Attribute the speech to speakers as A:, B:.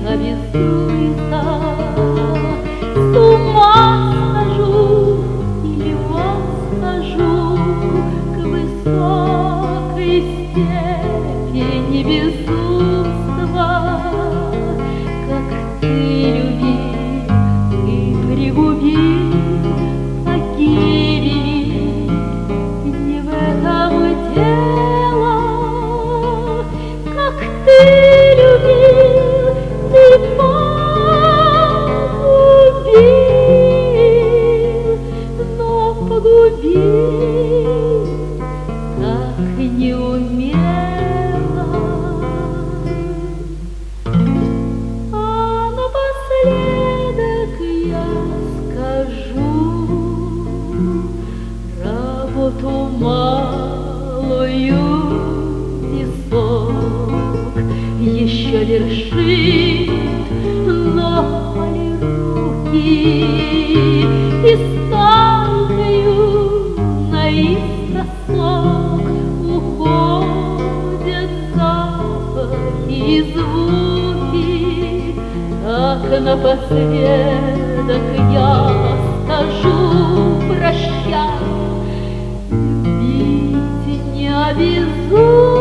A: обязуется. С ума схожу или восхожу к высокой степени безумства, как ты любил и пригубил погибели. Не в этом дело, как ты любил, ты погубил, но погубил так неумело. А напоследок я скажу работу малую песок еще вершит, но руки и станкою наискосок уходят запахи и звуки. Так напоследок я скажу прощай, любить не обязуюсь.